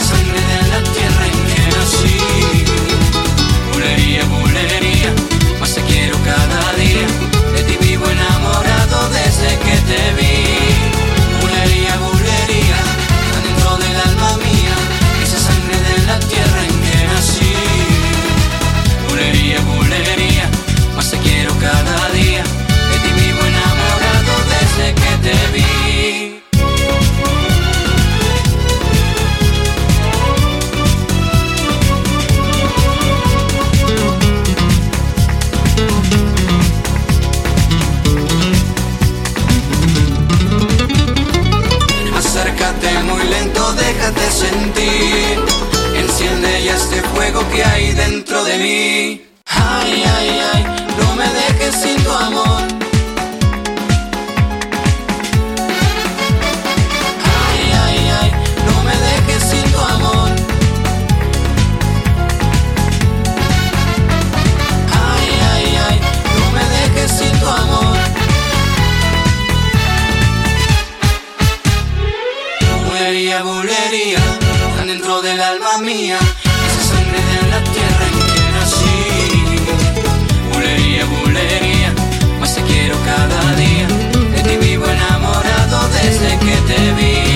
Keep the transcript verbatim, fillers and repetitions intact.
sangre de la tierra en que nací. Bulería, bulería, más te quiero cada día. De ti vivo enamorado desde que te vi. Bulería, bulería, adentro del alma mía, esa sangre de la tierra en que nací. Bulería, bulería, más te quiero cada día. De ti vivo enamorado desde que te vi. Acércate muy lento, déjate sentir. Enciende ya este fuego que hay dentro de mí. Ay, ay, ay, no me dejes sin tu amor. Ay, ay, ay, no me dejes sin tu amor. Ay, ay, ay, no me dejes sin tu amor. Bulería, bulería, tan dentro del alma mía, esa sangre de la tierra en que nací. Bulería, bulería, más te quiero cada día. De ti vivo enamorado desde que te vi.